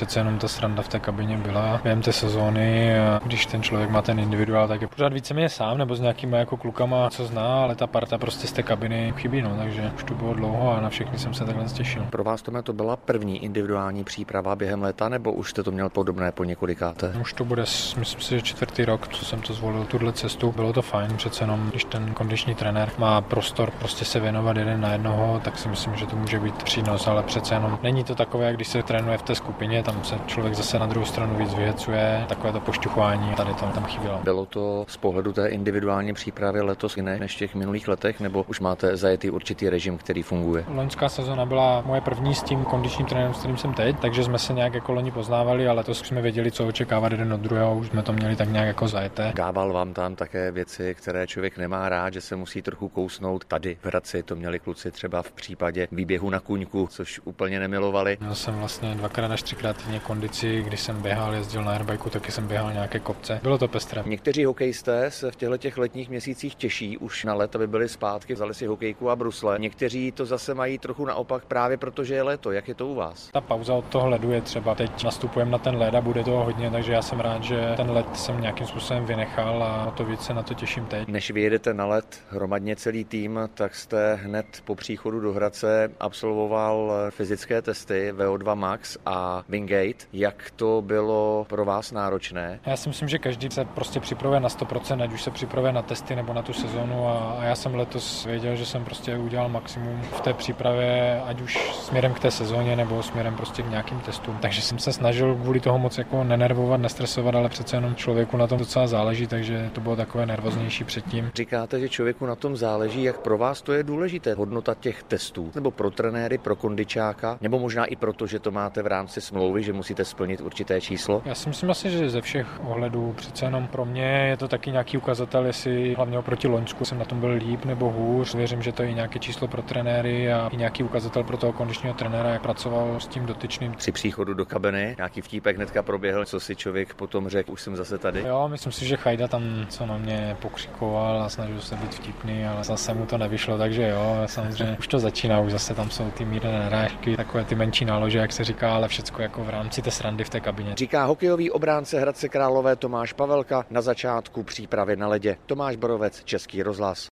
přece jenom ta sranda v té kabině byla během té sezóny. A když ten člověk má ten individuál, tak je pořád víceméně sám nebo s nějakýma jako klukama, co zná, ale ta parta prostě z té kabiny chybí, no, takže už to bylo dlouho a na všechny jsem se takhle těšil. Pro vás to byla první individuální příprava během léta, nebo už jste to měl podobné po několikáté? Už to bude, myslím si, že 4. rok, co jsem to zvolil, tuhle cestu. Bylo to fajn, přece jenom, když ten kondiční trenér má prostor prostě se věnovat jeden na jednoho, tak si myslím, že to může být přínos, ale přece jenom není to takové, jak když se trénuje v té skupině, tam se člověk zase na druhou stranu víc vyhecuje, takové to pošťuchování, tady to tam chybělo. Bylo to z pohledu té individuální přípravy letos jiné než v těch minulých letech, nebo už máte zajetý určitý režim, který funguje? Loňská sezona byla moje první s tím kondičním trenérem, s kterým jsem teď, takže jsme se nějak jako loni poznávali, ale letos jsme věděli, co očekávat jeden od druhého, už jsme to měli tak nějak jako zajeté. Dával vám tam také věci, které člověk nemá rád, že se musí trochu kousnout. Tady v Hradci to měli kluci třeba v případě výběhu na kuňku, což úplně nemilovali. Měl jsem vlastně 2x až 3x týdně kondici, když jsem běhal, jezdil na airbajku, taky jsem běhal nějaké kopce. Bylo to pestré. Někteří hokejisté se v těchto letních měsících těší už na let, aby byli zpátky, vzali si hokejku a brusle. Někteří to zase mají trochu naopak právě protože je léto. Jak je to u vás? Ta pauza od toho ledu je třeba. Teď nastupujeme na ten led a bude toho hodně, takže já jsem rád, že ten led jsem nějakým způsobem vynechal a o to víc se na to těším teď. Než vyjedete na led hromadně celý tým, tak jste hned po příchodu do Hradce absolvoval fyzické testy VO2 Max a Wingate. Jak to bylo pro vás náročné? Já si myslím, že každý se prostě připravuje na 100%, ať už se připravuje na testy nebo na tu sezonu a já jsem letos věděl, že jsem prostě udělal maximum v té přípravě, ať už směrem k té sezóně nebo směrem prostě k nějakým testům. Takže jsem se snažil kvůli toho moc jako nenervovat, nestresovat, ale přece jenom člověku na tom docela záleží, takže to bylo takové nervóznější předtím. Říkáte, že člověku na tom záleží, jak pro vás to je důležité, hodnota těch testů, nebo pro trenéry, pro kondičáka, nebo možná i proto, že to máte v rámci smlouvy, že musíte splnit určité číslo? Já si myslím asi, že ze všech ohledů přece jenom pro mě je to taky nějaký ukazatel, jestli hlavně oproti loňsku jsem na tom byl líp nebo hůř. Věřím, že to je nějaké číslo pro trenéry a i nějaký ukazatel pro toho kondičního trenéra, jak pracoval s tím dotyčným. Při příchodu do kabiny nějaký vtípek hnedka proběhl, co si člověk potom řekl, už jsem zase tady. Jo, myslím si, že Chajda tam co na mě pokřikoval a snažil se být vtipný, ale zase mu to nevyšlo, takže jo, samozřejmě už to začíná, už zase tam jsou ty mírné narážky, takové ty menší nálože, jak se říká, ale všecko jako v rámci té srandy v té kabině. Říká hokejový obránce Hradce Králové Tomáš Pavelka na začátku přípravy na ledě. Tomáš Borovec, Český rozhlas.